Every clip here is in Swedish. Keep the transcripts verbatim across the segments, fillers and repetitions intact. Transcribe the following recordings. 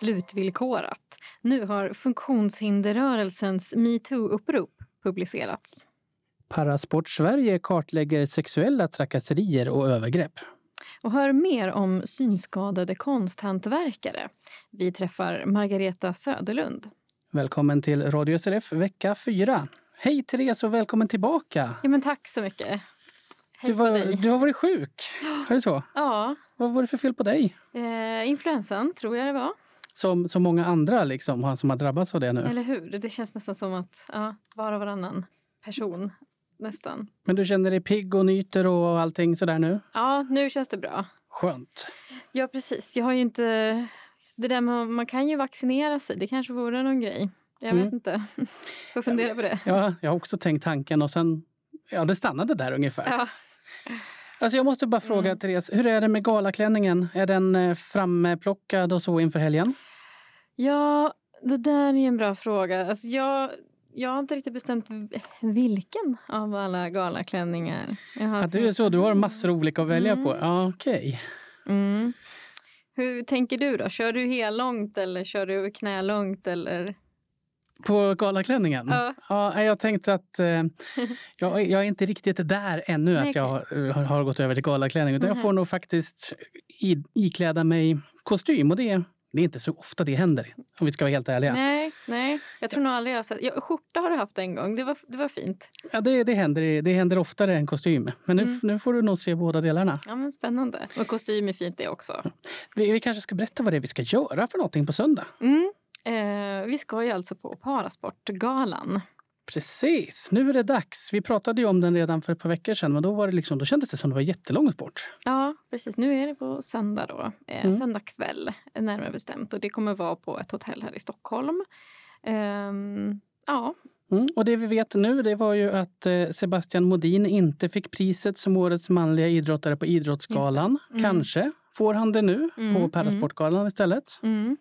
slutvillkorat. Nu har funktionshinderrörelsens MeToo-upprop publicerats. Parasport Sverige kartlägger sexuella trakasserier och övergrepp. Och hör mer om synskadade konsthantverkare. Vi träffar Margareta Söderlund. Välkommen till Radio S R F vecka fyra. Hej Therese och välkommen tillbaka. Ja, men tack så mycket. Hej du, var, på dig. du har varit sjuk, är det så? Ja. Vad var det för fel på dig? Eh, influensan tror jag det var. Som så många andra liksom, som har drabbats av det nu. Eller hur? Det känns nästan som att ja, var och varannan person nästan. Men du känner dig pigg och nyter och allting sådär nu? Ja, nu känns det bra. Skönt. Ja, precis. Jag har ju inte... Det där med, man kan ju vaccinera sig. Det kanske vore någon grej. Jag vet mm. inte. Får fundera på det. Ja, jag har också tänkt tanken och sen... Ja, det stannade där ungefär. Ja. Alltså jag måste bara fråga mm. Therese, hur är det med galaklänningen? Är den framplockad och så inför helgen? Ja, det där är en bra fråga. Alltså jag... Jag har inte riktigt bestämt vilken av alla galaklänningar. Jag har ja, det är så, du har massor olika att välja mm. på. Ja, okej. Okay. Mm. Hur tänker du då? Kör du hellångt eller kör du knälångt eller? På galaklänningen? Ja. Ja, jag tänkte att eh, jag, jag är inte riktigt där ännu. Nej, att jag har, har gått över till galaklänning. Utan mm. jag får nog faktiskt i, ikläda mig kostym och det Det är inte så ofta det händer, om vi ska vara helt ärliga. Nej, nej. Jag tror nog aldrig jag har sett... Ja, skjorta har du haft en gång. Det var, det var fint. Ja, det, det, händer, det händer oftare än kostym. Men nu, mm. nu får du nog se båda delarna. Ja, men spännande. Och kostym är fint det också. Ja. Vi, vi kanske ska berätta vad det är vi ska göra för någonting på söndag. Mm. Eh, vi ska ju alltså på Parasportgalan. Precis, nu är det dags. Vi pratade ju om den redan för ett par veckor sedan, men då, var det liksom, då kändes det som det var jättelångt bort. Ja, precis. Nu är det på söndag då. Eh, mm. Söndag kväll, närmare bestämt. Och det kommer vara på ett hotell här i Stockholm. Ehm, ja. Mm. Och det vi vet nu, det var ju att eh, Sebastian Modin inte fick priset som årets manliga idrottare på Idrottsgalan. Mm. Kanske får han det nu mm. på Parasportgalan mm. istället. Mm.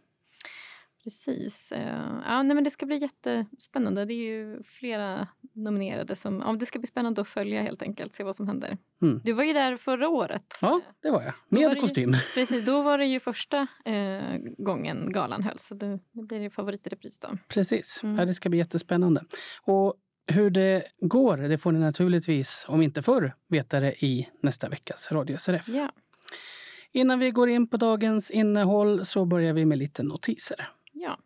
Precis. Ja, nej, men det ska bli jättespännande. Det är ju flera nominerade som... Ja, det ska bli spännande att följa helt enkelt. Se vad som händer. Mm. Du var ju där förra året. Ja, det var jag. Med var kostym. Ju, precis, då var det ju första eh, gången galan hölls. Så det, det blir det favorit i repris då. Precis. Mm. Ja, det ska bli jättespännande. Och hur det går, det får ni naturligtvis, om inte förr, veta det i nästa veckas Radio S R F. Ja. Innan vi går in på dagens innehåll så börjar vi med lite notiser. Ja.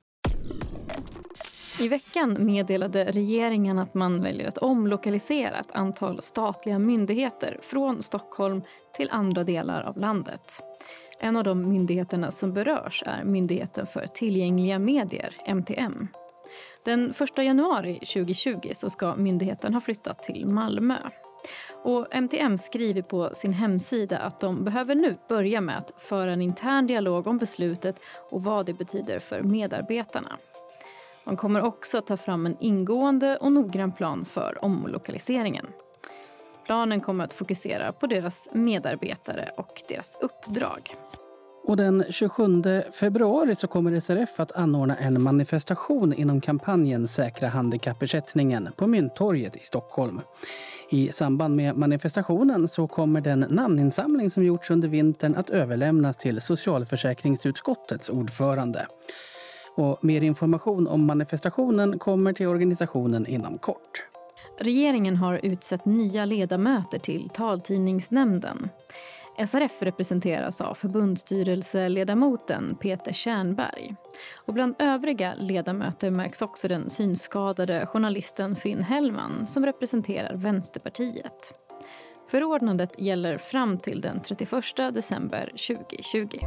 I veckan meddelade regeringen att man väljer att omlokalisera ett antal statliga myndigheter från Stockholm till andra delar av landet. En av de myndigheterna som berörs är Myndigheten för tillgängliga medier, M T M. Den första januari tjugohundratjugo så ska myndigheten ha flyttat till Malmö. Och M T M skriver på sin hemsida att de behöver nu börja med att föra en intern dialog om beslutet och vad det betyder för medarbetarna. De kommer också att ta fram en ingående och noggrann plan för omlokaliseringen. Planen kommer att fokusera på deras medarbetare och deras uppdrag. Och den tjugosjunde februari så kommer S R F att anordna en manifestation inom kampanjen Säkra handikappersättningen på Mynttorget i Stockholm. I samband med manifestationen så kommer den namninsamling som gjorts under vintern att överlämnas till socialförsäkringsutskottets ordförande. Och mer information om manifestationen kommer till organisationen inom kort. Regeringen har utsett nya ledamöter till taltidningsnämnden. S R F representeras av förbundsstyrelseledamoten Peter Tjärnberg. Och bland övriga ledamöter märks också den synskadade journalisten Finn Hellman som representerar Vänsterpartiet. Förordnandet gäller fram till den trettioförsta december tjugohundratjugo.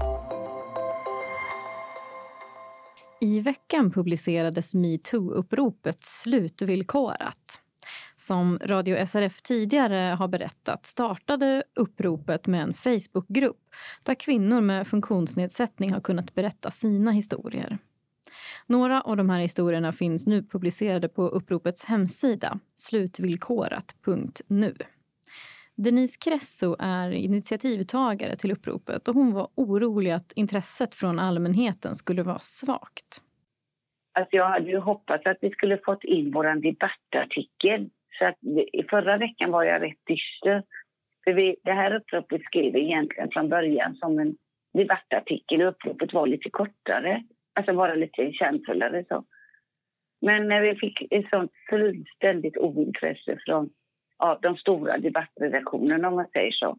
I veckan publicerades MeToo-uppropet slutvillkorat. Som Radio S R F tidigare har berättat startade uppropet med en Facebookgrupp där kvinnor med funktionsnedsättning har kunnat berätta sina historier. Några av de här historierna finns nu publicerade på uppropets hemsida slutvillkorat punkt nu. Denise Kresso är initiativtagare till uppropet och hon var orolig att intresset från allmänheten skulle vara svagt. Alltså jag hade ju hoppats att vi skulle fått in våran debattartikel. Så att i förra veckan var jag rätt dyster. För vi, det här uppropet skrev vi egentligen från början som en debattartikel och uppropet var lite kortare. Alltså bara lite kärnfullare så. Men när vi fick ett sånt fullständigt ointresse från ja, de stora debattredaktionerna, om man säger så,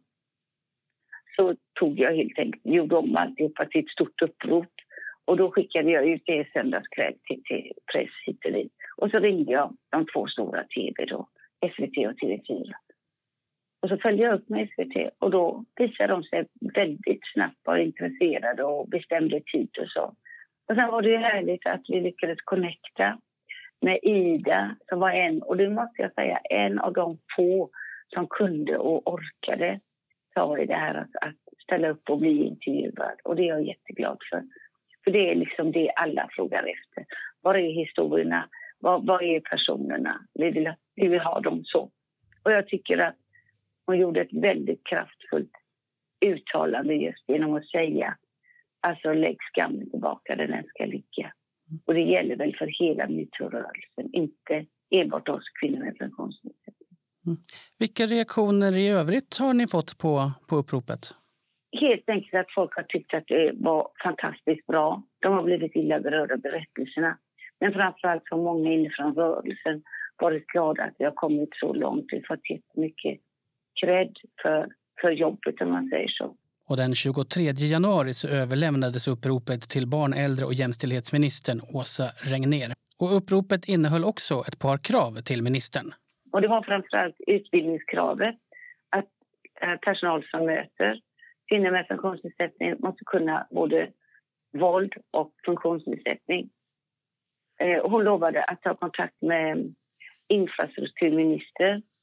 så tog jag helt enkelt, gjorde om alltihopa till ett stort upprop. Och då skickade jag ut det söndagskväll till, till press hit och dit. Och så ringde jag de två stora tv då, S V T och T V fyra. Och så följde jag upp med S V T och då visade de sig väldigt snabbt och intresserade och bestämde tid och så. Och sen var det ju härligt att vi lyckades connecta med Ida som var en, och det måste jag säga, en av de få som kunde och orkade ta i det här att, att ställa upp och bli intervjuad. Och det är jag jätteglad för. För det är liksom det alla frågar efter. Vad är historierna? Vad, vad är personerna? Vi vill, vi vill ha dem så. Och jag tycker att hon gjorde ett väldigt kraftfullt uttalande just genom att säga alltså lägg skammen tillbaka där den ska ligga. Och det gäller väl för hela metoo-rörelsen, inte enbart oss kvinnor med funktionsnedsättning. Mm. Vilka reaktioner i övrigt har ni fått på, på uppropet? Helt enkelt att folk har tyckt att det var fantastiskt bra. De har blivit illa berörda av berättelserna. Men framförallt så många inifrån rörelsen varit glada att vi har kommit så långt. Vi har fått jättemycket cred för, för jobbet, om man säger så. Och den tjugotredje januari så överlämnades uppropet till barn-, äldre- och jämställdhetsministern Åsa Regnér. Och uppropet innehöll också ett par krav till ministern. Och det var framförallt utbildningskravet att personal som möter kvinnor med funktionsnedsättning måste kunna både våld och funktionsnedsättning. Och hon lovade att ta kontakt med infrastrukturminister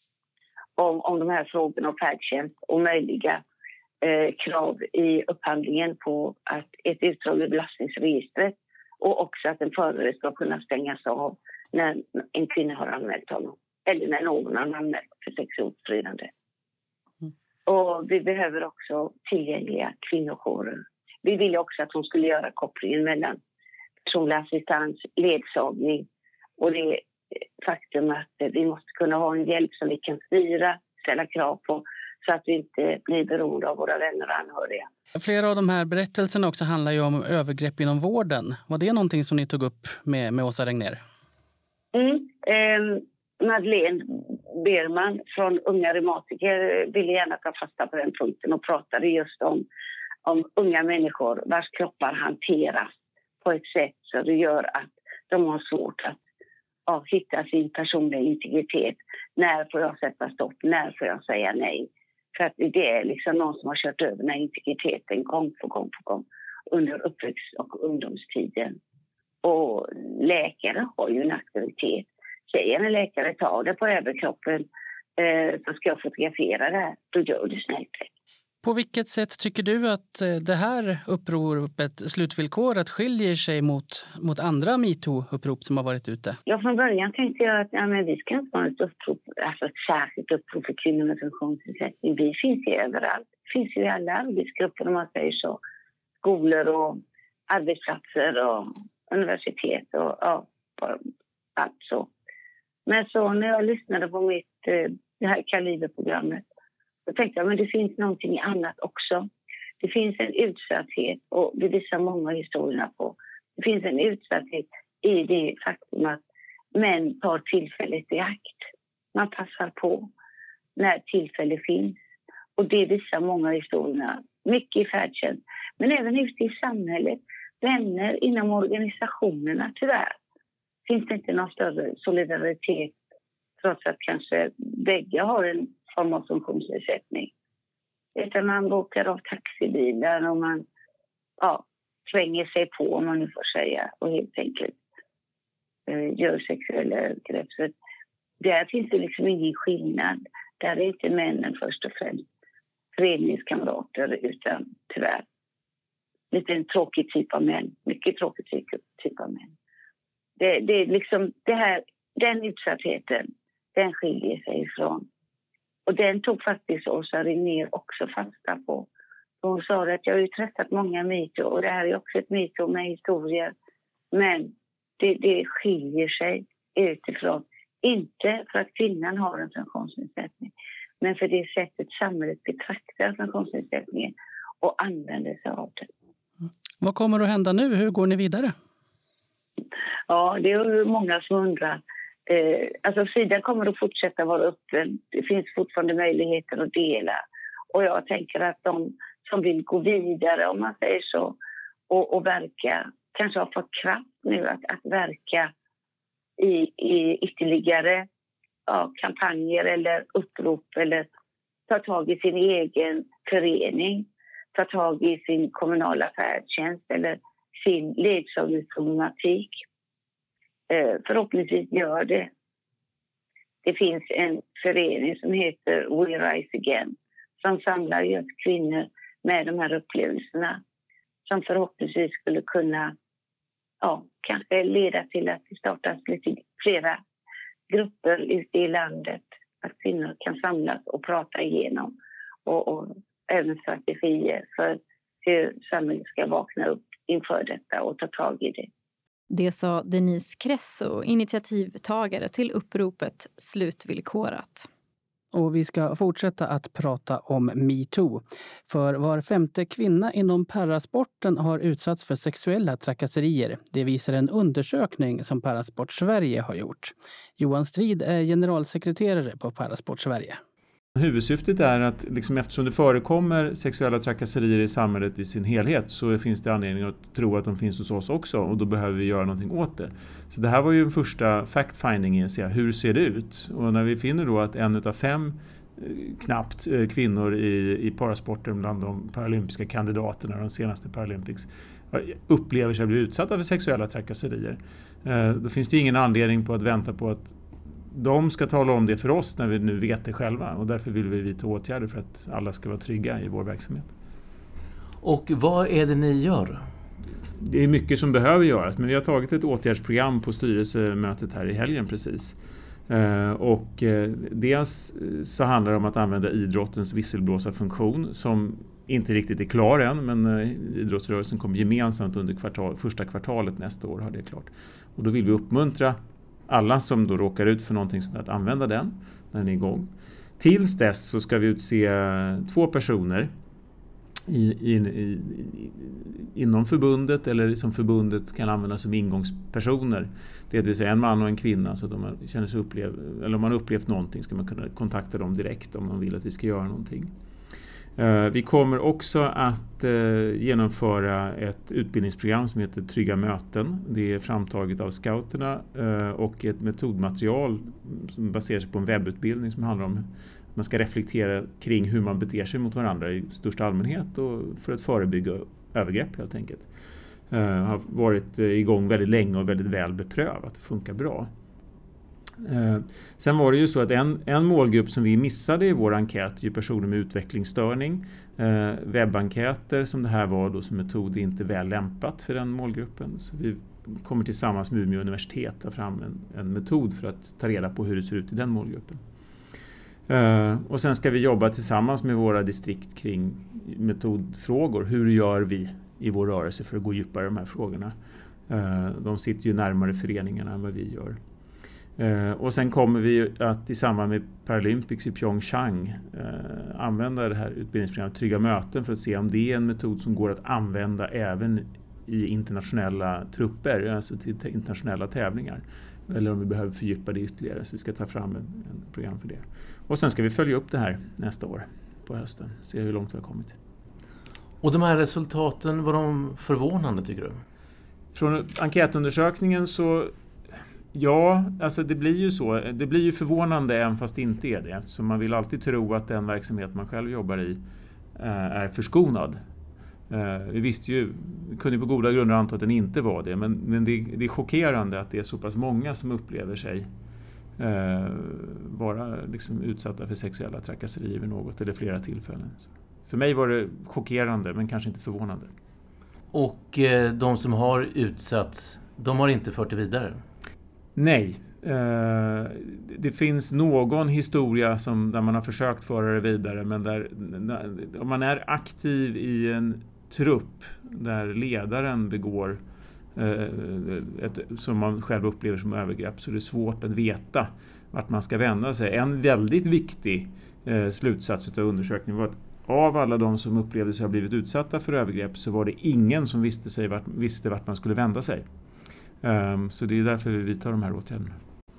om, om de här frågorna och färdtjänst och möjliga eh, krav i upphandlingen på att ett utdrag i belastningsregistret och också att en förare ska kunna stängas av när en kvinna har anmält honom eller när någon har anmält för sexualförbrytande. Mm. Och vi behöver också tillgängliga kvinnojourer. Vi ville också att hon skulle göra kopplingen mellan personlig assistans, ledsagning och det faktum att vi måste kunna ha en hjälp som vi kan styra, ställa krav på så att vi inte blir beroende av våra vänner och anhöriga. Flera av de här berättelserna också handlar ju om övergrepp inom vården. Var det någonting som ni tog upp med, med Åsa Regnér? Mm, eh, Madeleine Berman från Unga reumatiker ville gärna ta fasta på den punkten och pratade just om, om unga människor vars kroppar hanteras på ett sätt så det gör att de har svårt att ja, hitta sin personliga integritet. När får jag sätta stopp? När får jag säga nej? För att det är liksom någon som har kört över den här integriteten gång på gång på gång under uppväxt- och ungdomstiden. Och läkare har ju en auktoritet. Säger en läkare, tar det på överkroppen eh, så ska jag fotografera det här. Då gör du snällt. På vilket sätt tycker du att det här uppropet, slutvillkoret, skiljer sig mot, mot andra MeToo-upprop som har varit ute? Ja, från början tänkte jag att ja, men vi ska inte ha ett upprop, alltså ett särskilt upprop för kvinnor med funktionsnedsättning. Vi finns ju överallt. Vi finns ju i alla arbetsgrupper, om man säger så. Skolor och arbetsplatser och universitet och ja, allt så. Men så när jag lyssnade på mitt, det här Kaliber-programmet då tänkte jag, men det finns någonting annat också. Det finns en utsatthet, och det visar många historierna på. Det finns en utsatthet i det faktum att män tar tillfället i akt. Man passar på när tillfälle finns. Och det visar många historierna. Mycket i färdtjänst, men även ute i samhället. Vänner inom organisationerna, tyvärr. Finns det inte någon större solidaritet trots att kanske bägge har en form av funktionsnedsättning. Utan man bokar av taxibilar och man ja, tränger sig på, om man nu får säga, och helt enkelt eh, gör sexuella övergrepp. Så där finns det liksom ingen skillnad. Där är inte männen först och främst föreningskamrater utan tyvärr lite en tråkig typ av män. Mycket tråkig typ, typ av män. Det, det är liksom det här, den utsattheten, den skiljer sig ifrån. Och den tog faktiskt Åsa Regnér också fasta på. Hon sa att jag har ju träffat många MeToo och det här är också ett MeToo med historier. Men det, det skiljer sig utifrån. Inte för att kvinnan har en funktionsnedsättning, men för det sättet samhället betraktar funktionsnedsättningen. och använder sig av det. Vad kommer att hända nu? Hur går ni vidare? Ja, det är många som undrar. Eh, alltså sidan kommer att fortsätta vara öppen. Det finns fortfarande möjligheter att dela. Och jag tänker att de som vill gå vidare, om man säger så, och, och verka, kanske har fått kraft nu att, att verka i, i ytterligare ja, kampanjer eller upprop eller ta tag i sin egen förening, ta tag i sin kommunala färdtjänst eller sin ledsagningsproblematik. Eh, förhoppningsvis gör det. Det finns en förening som heter We Rise Again som samlar just kvinnor med de här upplevelserna som förhoppningsvis skulle kunna ja, kanske leda till att det startas lite flera grupper ute i landet. Att kvinnor kan samlas och prata igenom och, och även strategier för hur samhället ska vakna upp inför detta och ta tag i det. Det sa Denise Kresso, initiativtagare till uppropet Slutvillkorat. Och vi ska fortsätta att prata om MeToo. För var femte kvinna inom parasporten har utsatts för sexuella trakasserier. Det visar en undersökning som Parasport Sverige har gjort. Johan Strid är generalsekreterare på Parasport Sverige. Huvudsyftet är att liksom, eftersom det förekommer sexuella trakasserier i samhället i sin helhet så finns det anledning att tro att de finns hos oss också och då behöver vi göra någonting åt det. Så det här var ju en första fact-finding i att se hur ser det ut? Och när vi finner då att en av fem knappt kvinnor i, i parasporten bland de paralympiska kandidaterna de senaste Paralympics upplever sig bli utsatta för sexuella trakasserier. Då finns det ingen anledning på att vänta på att de ska tala om det för oss när vi nu vet det själva och därför vill vi vidta åtgärder för att alla ska vara trygga i vår verksamhet. Och vad är det ni gör? Det är mycket som behöver göras men vi har tagit ett åtgärdsprogram på styrelsemötet här i helgen precis. Och dels så handlar det om att använda idrottens visselblåsarfunktion som inte riktigt är klar än men idrottsrörelsen kommer gemensamt under kvartal, första kvartalet nästa år har det klart. Och då vill vi uppmuntra alla som då råkar ut för någonting sådant att använda den när den är igång. Tills dess så ska vi utse två personer i, i, i, inom förbundet eller som förbundet kan använda som ingångspersoner. Det vill säga en man och en kvinna så att om man känner sig upplev, eller om man upplevt någonting ska man kunna kontakta dem direkt om man vill att vi ska göra någonting. Vi kommer också att genomföra ett utbildningsprogram som heter Trygga möten. Det är framtaget av scouterna och ett metodmaterial som baserar sig på en webbutbildning som handlar om att man ska reflektera kring hur man beter sig mot varandra i största allmänhet och för att förebygga övergrepp helt enkelt. Har varit igång väldigt länge och väldigt väl beprövat. Det funkar bra. Eh, sen var det ju så att en, en målgrupp som vi missade i vår enkät är ju personer med utvecklingsstörning. Eh, webbenkäter som det här var då som metod är inte väl lämpat för den målgruppen. Så vi kommer tillsammans med Umeå universitet ta fram en, en metod för att ta reda på hur det ser ut i den målgruppen. Eh, och sen ska vi jobba tillsammans med våra distrikt kring metodfrågor. Hur gör vi i vår rörelse för att gå djupare i de här frågorna? Eh, de sitter ju närmare föreningarna än vad vi gör. Uh, och sen kommer vi att i samband med Paralympics i Pyeongchang uh, använda det här utbildningsprogrammet Trygga möten för att se om det är en metod som går att använda även i internationella trupper, alltså till internationella tävlingar. Eller om vi behöver fördjupa det ytterligare så vi ska ta fram en, en program för det. Och sen ska vi följa upp det här nästa år på hösten, se hur långt vi har kommit. Och de här resultaten, var de förvånande tycker du? Från enkätundersökningen så ja, alltså det blir ju så. Det blir ju förvånande även fast det inte är det. Eftersom man vill alltid tro att den verksamhet man själv jobbar i är förskonad. Vi visste ju, vi kunde på goda grunder anta att den inte var det. Men, men det, det är chockerande att det är så pass många som upplever sig eh, vara liksom utsatta för sexuella trakasserier vid något eller flera tillfällen. Så för mig var det chockerande men kanske inte förvånande. Och eh, de som har utsatts, de har inte fört det vidare? Nej, eh, det finns någon historia som, där man har försökt föra det vidare men där, när, om man är aktiv i en trupp där ledaren begår eh, ett, som man själv upplever som övergrepp så är det svårt att veta vart man ska vända sig. En väldigt viktig eh, slutsats av undersökningen var att av alla de som upplevde sig ha blivit utsatta för övergrepp så var det ingen som visste, sig vart, visste vart man skulle vända sig. Um, så det är därför vi vidtar de här åtgärderna.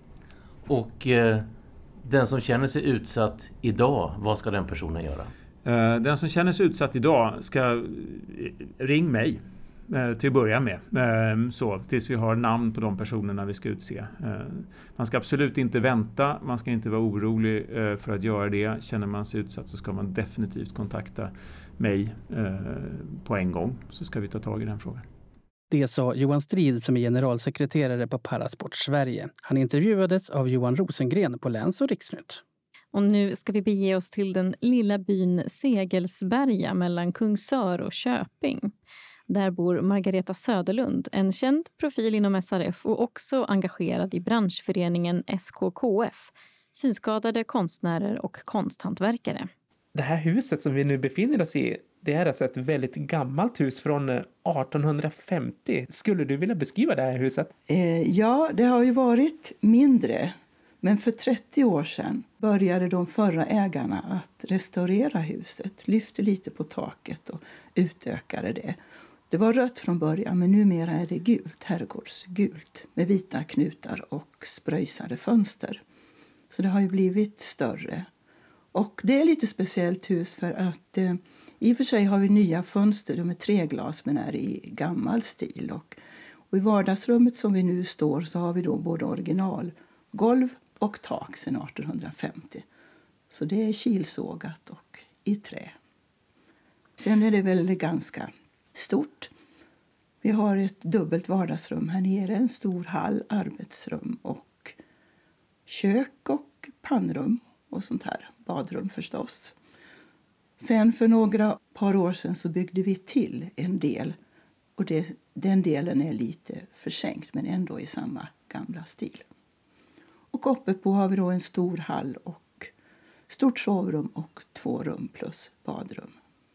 Och eh, den som känner sig utsatt idag, vad ska den personen göra? Uh, den som känner sig utsatt idag ska uh, ring mig uh, till att börja med. Uh, så, tills vi har namn på de personerna vi ska utse. Uh, man ska absolut inte vänta, man ska inte vara orolig uh, för att göra det. Känner man sig utsatt så ska man definitivt kontakta mig uh, på en gång, så ska vi ta tag i den frågan. Det sa Johan Strid som är generalsekreterare på Parasport Sverige. Han intervjuades av Johan Rosengren på Läns- och Riksnytt. Och nu ska vi bege oss till den lilla byn Segelsberga mellan Kungsör och Köping. Där bor Margareta Söderlund, en känd profil inom S R F och också engagerad i branschföreningen S K K F, synskadade konstnärer och konsthantverkare. Det här huset som vi nu befinner oss i, det är alltså ett väldigt gammalt hus från arton femtio. Skulle du vilja beskriva det här huset? Eh, ja, det har ju varit mindre. Men för trettio år sedan började de förra ägarna att restaurera huset. Lyfte lite på taket och utökade det. Det var rött från början, men numera är det gult, herrgårdsgult. Med vita knutar och spröjsade fönster. Så det har ju blivit större. Och det är lite speciellt hus för att eh, i och för sig har vi nya fönster. De är treglas men är i gammal stil. Och, och i vardagsrummet som vi nu står så har vi då både originalgolv och tak sedan arton femtio. Så det är kilsågat och i trä. Sen är det väl ganska stort. Vi har ett dubbelt vardagsrum här nere. En stor hall, arbetsrum och kök och pannrum och sånt här. Badrum förstås. Sen för några par år sedan så byggde vi till en del. Och det, den delen är lite försänkt men ändå i samma gamla stil. Och uppe på har vi då en stor hall och stort sovrum och två rum plus badrum.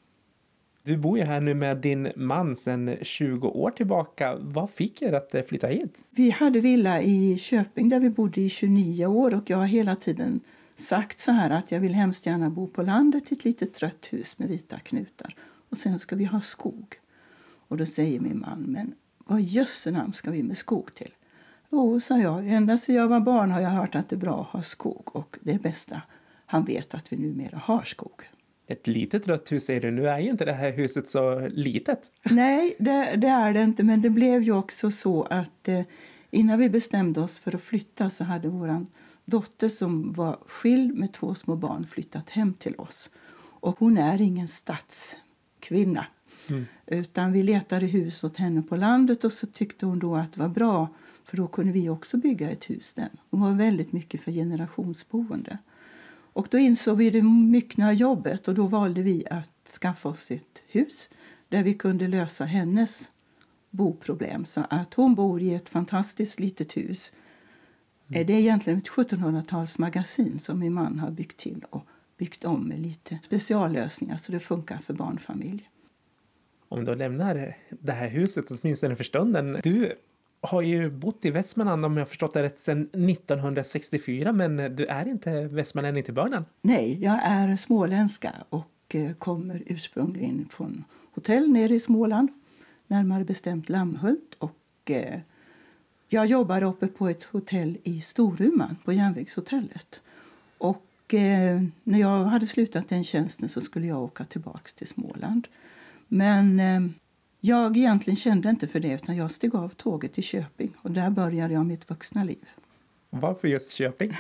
Du bor ju här nu med din man sedan tjugo år tillbaka. Vad fick er att flytta hit? Vi hade villa i Köping där vi bodde i tjugonio år och jag har hela tiden sagt så här att jag vill hemskt gärna bo på landet i ett litet trött hus med vita knutar. Och sen ska vi ha skog. Och då säger min man, men vad jössenamn ska vi med skog till? Jo, sa jag, ända sedan jag var barn har jag hört att det är bra att ha skog. Och det är bästa, han vet att vi numera har skog. Ett litet rött hus säger du, nu är ju inte det här huset så litet. Nej, det, det är det inte, men det blev ju också så att eh, innan vi bestämde oss för att flytta så hade våran dotter som var skild med två små barn flyttat hem till oss. Och hon är ingen stadskvinna. Mm. Utan vi letade hus åt henne på landet och så tyckte hon då att det var bra. För då kunde vi också bygga ett hus där. Hon var väldigt mycket för generationsboende. Och då insåg vi det myckna jobbet och då valde vi att skaffa oss ett hus. Där vi kunde lösa hennes boproblem. Så att hon bor i ett fantastiskt litet hus. Mm. Det är egentligen ett sjuttonhundratalsmagasin som min man har byggt till och byggt om med lite speciallösningar så det funkar för barnfamilj. Om du lämnar det här huset åtminstone för stunden. Du har ju bott i Västmanland om jag har förstått det rätt sedan nittonhundrasextiofyra men du är inte västmanlänning till början. Nej, jag är småländska och kommer ursprungligen från hotell nere i Småland. Närmare bestämt Lammhult och eh, jag jobbar uppe på ett hotell i Storuman på Järnvägshotellet. Och eh, när jag hade slutat den tjänsten så skulle jag åka tillbaka till Småland. Men eh, jag egentligen kände inte för det utan jag steg av tåget till Köping. Och där började jag mitt vuxna liv. Varför just Köping?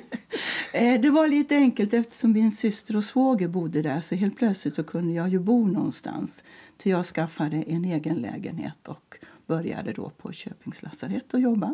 eh, det var lite enkelt eftersom min syster och svåger bodde där. Så helt plötsligt så kunde jag ju bo någonstans. Till jag skaffade en egen lägenhet och började då på Köpings lasarett och jobba.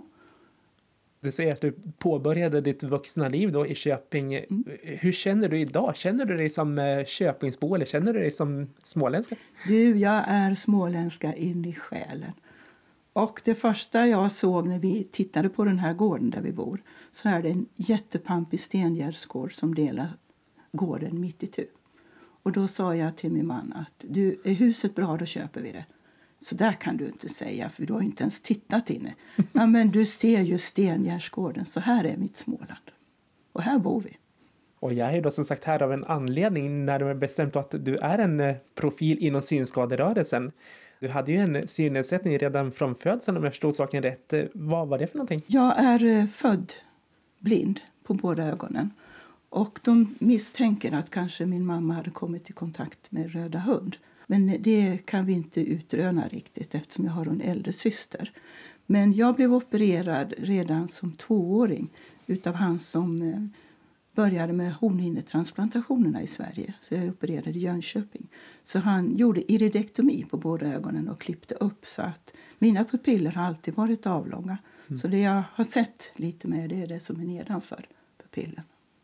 Du säger att du påbörjade ditt vuxna liv då i Köping. Mm. Hur känner du idag? Känner du dig som Köpingsbo eller känner du dig som småländska? Du, jag är småländska in i själen. Och det första jag såg när vi tittade på den här gården där vi bor så är det en jättepampig stengärdsgård som delar gården mitt i tu. Och då sa jag till min man att du, är huset bra då köper vi det. Så där kan du inte säga för du har inte ens tittat inne. Ja, men du ser ju stengärdsgården så här är mitt Småland. Och här bor vi. Och jag är ju då som sagt här av en anledning när du har bestämt att du är en profil inom synskaderörelsen. Du hade ju en synnedsättning redan från födseln om jag förstod saken rätt. Vad var det för någonting? Jag är född blind på båda ögonen. Och de misstänker att kanske min mamma hade kommit i kontakt med röda hund. Men det kan vi inte utröna riktigt eftersom jag har en äldre syster. Men jag blev opererad redan som tvååring utav han som började med hornhinnetransplantationerna i Sverige. Så jag opererade i Jönköping. Så han gjorde iridektomi på båda ögonen och klippte upp så att mina pupiller har alltid varit avlånga. Mm. Så det jag har sett lite med det är det som är nedanför pupillen.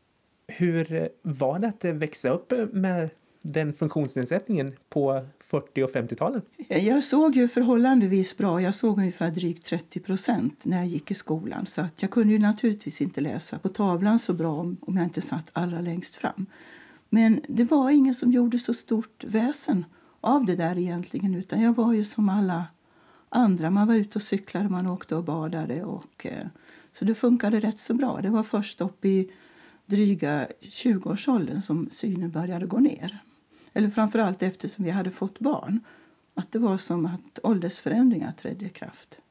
Hur var det att växa upp med den funktionsnedsättningen på fyrtio- och femtiotalet? Jag såg ju förhållandevis bra. Jag såg ungefär drygt trettio procent när jag gick i skolan. Så att jag kunde ju naturligtvis inte läsa på tavlan så bra om, om jag inte satt allra längst fram. Men det var ingen som gjorde så stort väsen av det där egentligen. Utan jag var ju som alla andra. Man var ute och cyklade, man åkte och badade. Och, eh, så det funkade rätt så bra. Det var först upp i dryga tjugoårsåldern som synen började gå ner. Eller framförallt eftersom vi hade fått barn. Att det var som att åldersförändringar trädde i kraft.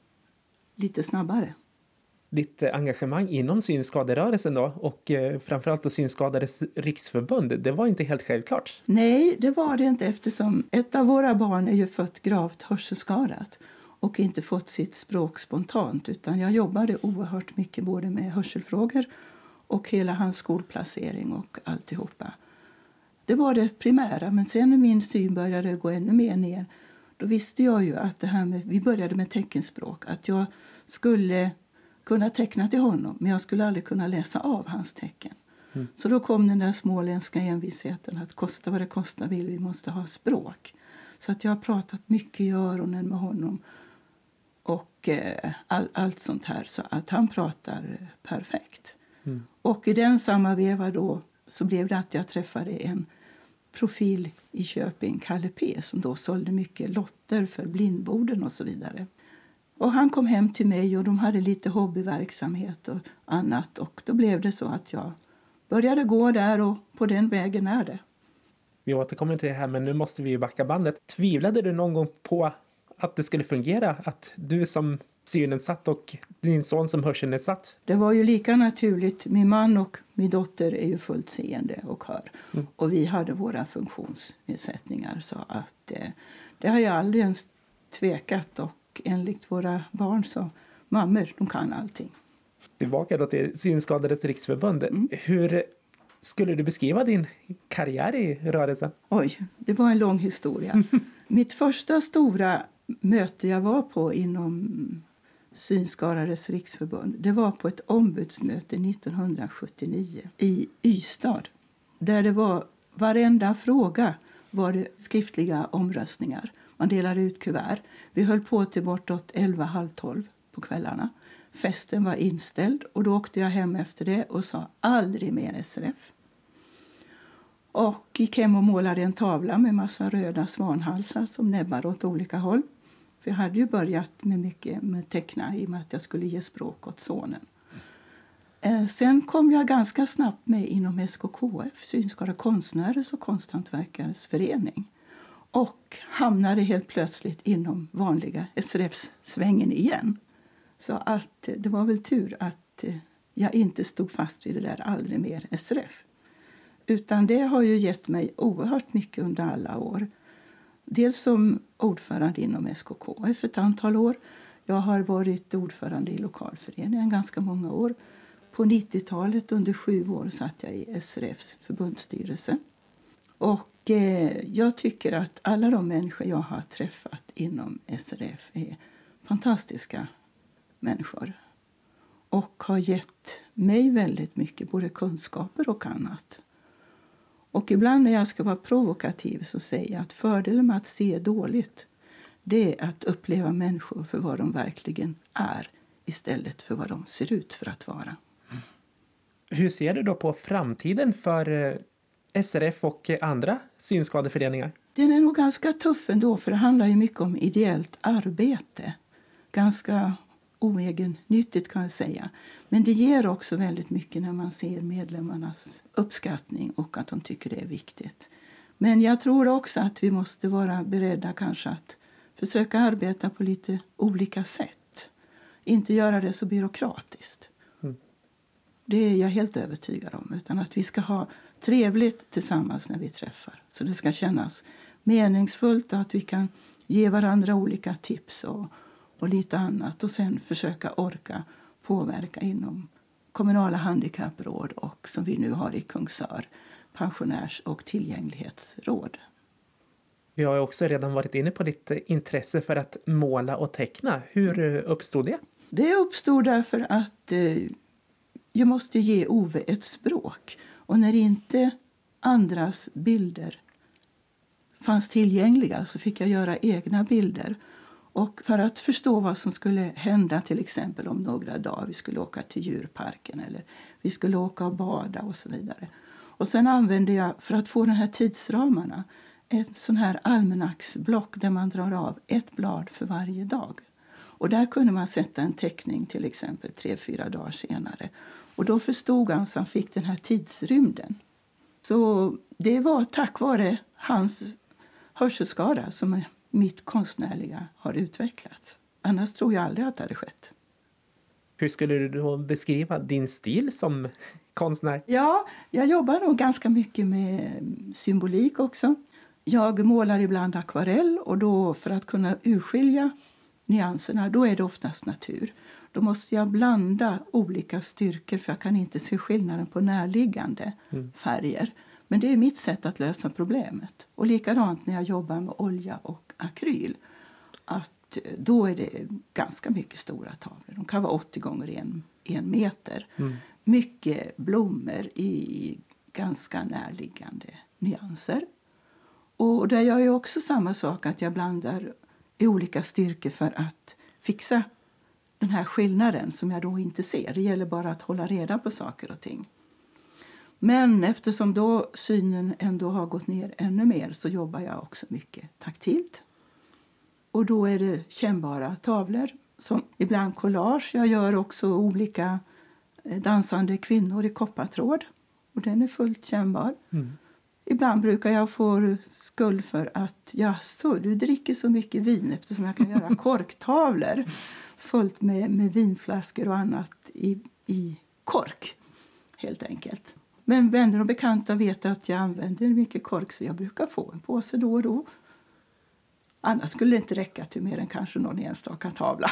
Lite snabbare. Ditt engagemang inom synskaderörelsen då och eh, framförallt då Synskadades riksförbund, det var inte helt självklart. Nej, det var det inte eftersom ett av våra barn är ju fött gravt hörselskadat och inte fått sitt språk spontant. Utan jag jobbade oerhört mycket både med hörselfrågor och hela hans skolplacering och alltihopa. Det var det primära, men sen när min syn började gå ännu mer ner, då visste jag ju att det här med, vi började med teckenspråk, att jag skulle kunna teckna till honom, men jag skulle aldrig kunna läsa av hans tecken. Mm. Så då kom den där småländska envisheten att kosta vad det kostar vill, vi måste ha språk. Så att jag har pratat mycket i öronen med honom och eh, all, allt sånt här, så att han pratar perfekt. Mm. Och i den samma veva då så blev det att jag träffade en profil i Köping, Kalle P, som då sålde mycket lotter för blindborden och så vidare. Och han kom hem till mig och de hade lite hobbyverksamhet och annat. Och då blev det så att jag började gå där och på den vägen är det. Vi återkommer till det här, men nu måste vi ju backa bandet. Tvivlade du någon gång på att det skulle fungera? Att du som synnedsatt och din son som hörselnedsatt? Det var ju lika naturligt. Min man och min dotter är ju fullt seende och hör. Mm. Och vi hade våra funktionsnedsättningar. Så att eh, det har jag aldrig ens tvekat. Och enligt våra barn så mammor, de kan allting. Tillbaka då till Synskadades riksförbund. Mm. Hur skulle du beskriva din karriär i rörelsen? Oj, det var en lång historia. Mitt första stora möte jag var på inom Synskadades riksförbund, det var på ett ombudsmöte nittonhundrasjuttionio i Ystad. Där det var varenda fråga var det skriftliga omröstningar. Man delade ut kuvert. Vi höll på till bortåt elva, halv tolv på kvällarna. Festen var inställd och då åkte jag hem efter det och sa aldrig mer S R F. Och gick hem och målade en tavla med massa röda svanhalsar som näbbar åt olika håll. För jag hade ju börjat med mycket med teckna i och med att jag skulle ge språk åt sonen. Eh, sen kom jag ganska snabbt med inom S K K F, Synskadade konstnärers och konsthantverkares förening. Och hamnade helt plötsligt inom vanliga S R F-svängen igen. Så att det var väl tur att jag inte stod fast vid det där aldrig mer S R F. Utan det har ju gett mig oerhört mycket under alla år. Dels som ordförande inom S K K F ett antal år. Jag har varit ordförande i lokalföreningen ganska många år. På nittiotalet under sju år satt jag i S R Fs förbundsstyrelse. Och eh, jag tycker att alla de människor jag har träffat inom S R F är fantastiska människor. Och har gett mig väldigt mycket, både kunskaper och annat. Och ibland när jag ska vara provokativ så säger jag att fördelen med att se dåligt, det är att uppleva människor för vad de verkligen är istället för vad de ser ut för att vara. Hur ser du då på framtiden för S R F och andra synskadeföreningar? Den är nog ganska tuff ändå, för det handlar ju mycket om ideellt arbete. Ganska oegennyttigt kan jag säga. Men det ger också väldigt mycket när man ser medlemmarnas uppskattning och att de tycker det är viktigt. Men jag tror också att vi måste vara beredda kanske att försöka arbeta på lite olika sätt. Inte göra det så byråkratiskt. Mm. Det är jag helt övertygad om. Utan att vi ska ha trevligt tillsammans när vi träffar. Så det ska kännas meningsfullt och att vi kan ge varandra olika tips och, och lite annat. Och sen försöka orka påverka inom kommunala handikappråd och som vi nu har i Kungsör, pensionärs- och tillgänglighetsråd. Vi har också redan varit inne på ditt intresse för att måla och teckna. Hur uppstod det? Det uppstod därför att eh, jag måste ge Ove ett språk. Och när inte andras bilder fanns tillgängliga så fick jag göra egna bilder. Och för att förstå vad som skulle hända till exempel om några dagar. Vi skulle åka till djurparken eller vi skulle åka och bada och så vidare. Och sen använde jag för att få den här tidsramarna ett sån här almanacksblock där man drar av ett blad för varje dag. Och där kunde man sätta en teckning till exempel tre, fyra dagar senare. Och då förstod han så han fick den här tidsrymden. Så det var tack vare hans hörselskada som mitt konstnärliga har utvecklats. Annars tror jag aldrig att det hade skett. Hur skulle du då beskriva din stil som konstnär? Ja, jag jobbar nog ganska mycket med symbolik också. Jag målar ibland akvarell och då för att kunna urskilja nyanserna, då är det oftast natur. Då måste jag blanda olika styrkor för jag kan inte se skillnaden på närliggande mm. färger. Men det är mitt sätt att lösa problemet. Och likadant när jag jobbar med olja och akryl. Att då är det ganska mycket stora tavlor. De kan vara åttio gånger en, en meter. Mm. Mycket blommor i ganska närliggande nyanser. Och där gör jag också samma sak att jag blandar i olika styrkor för att fixa den här skillnaden som jag då inte ser. Det gäller bara att hålla reda på saker och ting. Men eftersom då synen ändå har gått ner ännu mer så jobbar jag också mycket taktilt. Och då är det kännbara tavlor som ibland collage. Jag gör också olika dansande kvinnor i koppartråd. Och den är fullt kännbar. Mm. Ibland brukar jag få skuld för att ja, så, du dricker så mycket vin eftersom jag kan göra korktavlor fullt med, med vinflaskor och annat i, i kork helt enkelt. Men vänner och bekanta vet att jag använder mycket kork så jag brukar få en påse då och då. Annars skulle det inte räcka till mer än kanske någon enstaka tavla.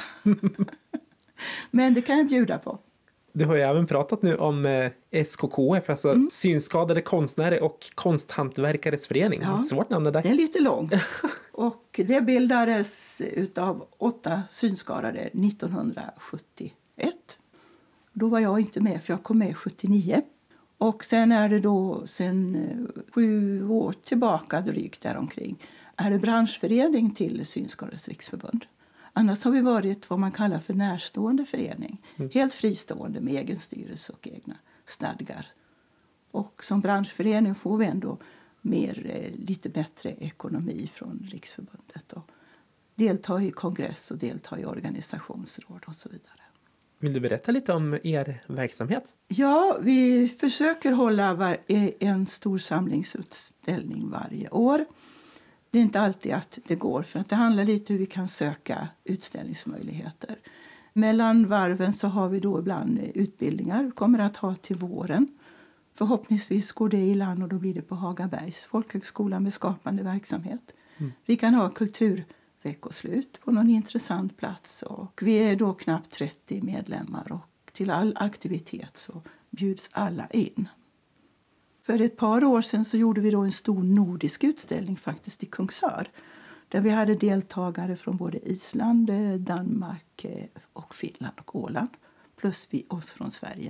Men det kan jag bjuda på. Du har ju även pratat nu om eh, S K K F, alltså mm. synskadade konstnärer och konsthantverkares förening. Ja, svårt namn det där. Det är lite långt. Och det bildades av åtta synskadade nittonhundrasjuttioett. Då var jag inte med för jag kom med sjuttionio. Och sen är det då sen sju år tillbaka drygt däromkring är det branschförening till Synskadades riksförbund. Annars har vi varit vad man kallar för närstående förening. Mm. Helt fristående med egen styrelse och egna stadgar. Och som branschförening får vi ändå mer, eh, lite bättre ekonomi från riksförbundet. Och delta i kongress och delta i organisationsråd och så vidare. Vill du berätta lite om er verksamhet? Ja, vi försöker hålla var- en stor samlingsutställning varje år. Det är inte alltid att det går för att det handlar lite hur vi kan söka utställningsmöjligheter. Mellan varven så har vi då ibland utbildningar. Vi kommer att ha till våren. Förhoppningsvis går det i land och då blir det på Hagabergs folkhögskola med skapande verksamhet. Mm. Vi kan ha kulturveckoslut på någon intressant plats och vi är då knappt trettio medlemmar och till all aktivitet så bjuds alla in. För ett par år sedan så gjorde vi då en stor nordisk utställning faktiskt i Kungsör. Där vi hade deltagare från både Island, Danmark och Finland och Åland. Plus vi oss från Sverige.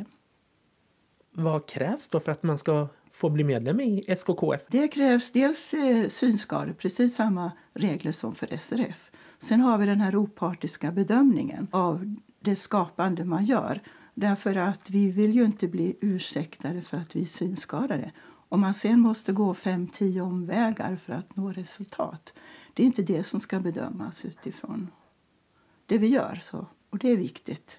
Vad krävs då för att man ska få bli medlem i S K K F? Det krävs dels eh, synskador, precis samma regler som för S R F. Sen har vi den här opartiska bedömningen av det skapande man gör. Därför att vi vill ju inte bli ursäktade för att vi är synskadade. Om man sen måste gå fem, tio omvägar för att nå resultat. Det är inte det som ska bedömas utifrån det vi gör. Så. Och Och det är viktigt.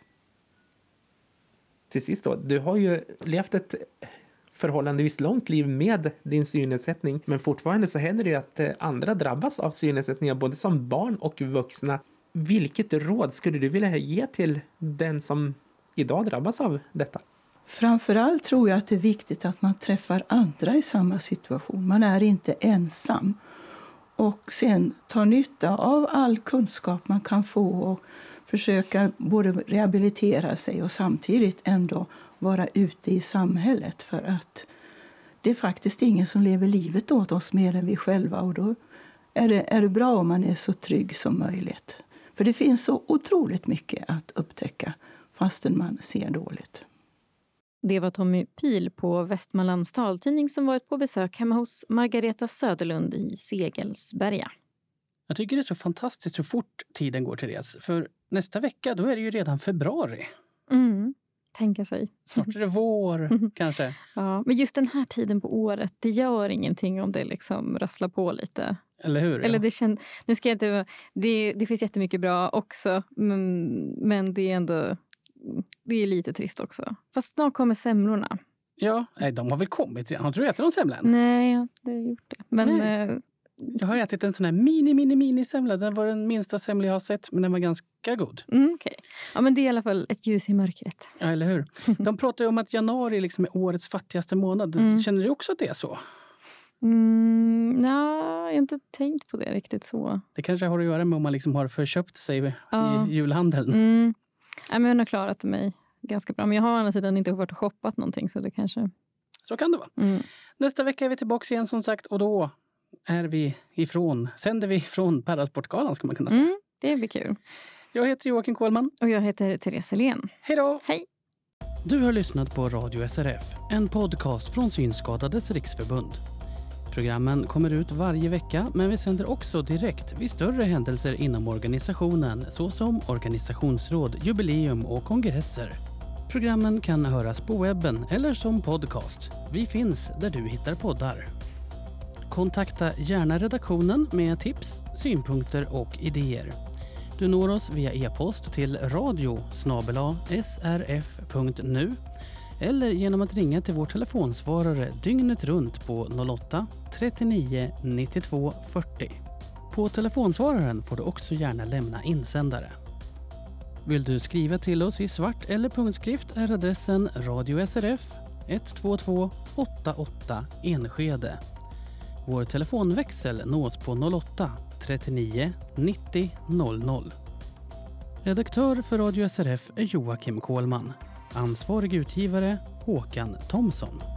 Till sist då, du har ju levt ett förhållandevis långt liv med din synnedsättning, men fortfarande så händer det ju att andra drabbas av synnedsättningar både som barn och vuxna. Vilket råd skulle du vilja ge till den som idag drabbas av detta? Framförallt tror jag att det är viktigt att man träffar andra i samma situation. Man är inte ensam. Och sen ta nytta av all kunskap man kan få och försöka både rehabilitera sig och samtidigt ändå vara ute i samhället. För att det är faktiskt ingen som lever livet åt oss mer än vi själva. Och då är det, är det bra om man är så trygg som möjligt. För det finns så otroligt mycket att upptäcka fastän man ser dåligt. Det var Tommy Pil på Västmanlands taltidning som varit på besök hemma hos Margareta Söderlund i Segelsberga. Jag tycker det är så fantastiskt hur fort tiden går, Therese. För nästa vecka då är det ju redan februari. Mm, tänka sig. Snart är det vår kanske. Ja, men just den här tiden på året, det gör ingenting om det liksom rasslar på lite. Eller hur? Eller ja. det känd, nu ska jag inte, det, det finns jättemycket bra också, men, men det är ändå, det är lite trist också. Fast snart kommer semlorna. Ja, nej, de har väl kommit. Har du ätit de semlan? Nej, jag har inte gjort det. Men eh, jag har ätit en sån här mini, mini, mini semla. Den var den minsta semla jag har sett, men den var ganska god. Mm, okay. Ja, men det är i alla fall ett ljus i mörkret. Ja, eller hur? De pratar ju om att januari liksom är årets fattigaste månad. Mm. Känner du också att det är så? Mm, nej, jag har inte tänkt på det riktigt så. Det kanske har att göra med om man liksom har förköpt sig ja. i julhandeln. Mm. Nej, men jag har nog klarat mig ganska bra. Men jag har å andra sidan inte varit och shoppat någonting, så det kanske... Så kan det vara. Mm. Nästa vecka är vi tillbaka igen som sagt, och då är vi ifrån, sänder vi ifrån Parasportgalan ska man kunna säga. Mm, det blir kul. Jag heter Joakim Kohlman. Och jag heter Therese Helén. Hej då! Hej! Du har lyssnat på Radio S R F, en podcast från Synskadades riksförbund. Programmen kommer ut varje vecka, men vi sänder också direkt vid större händelser inom organisationen, såsom organisationsråd, jubileum och kongresser. Programmen kan höras på webben eller som podcast. Vi finns där du hittar poddar. Kontakta gärna redaktionen med tips, synpunkter och idéer. Du når oss via e-post till radio snabel-a s r f punkt nu eller genom att ringa till vår telefonsvarare dygnet runt på noll åtta trettionio nittiotvå fyrtio. På telefonsvararen får du också gärna lämna insändare. Vill du skriva till oss i svart eller punktskrift är adressen Radio S R F ett två två åtta åtta Enskede. Vår telefonväxel nås på noll åtta trettionio nittio noll noll. Redaktör för Radio S R F är Joakim Kohlman. Ansvarig utgivare Håkan Thomsson.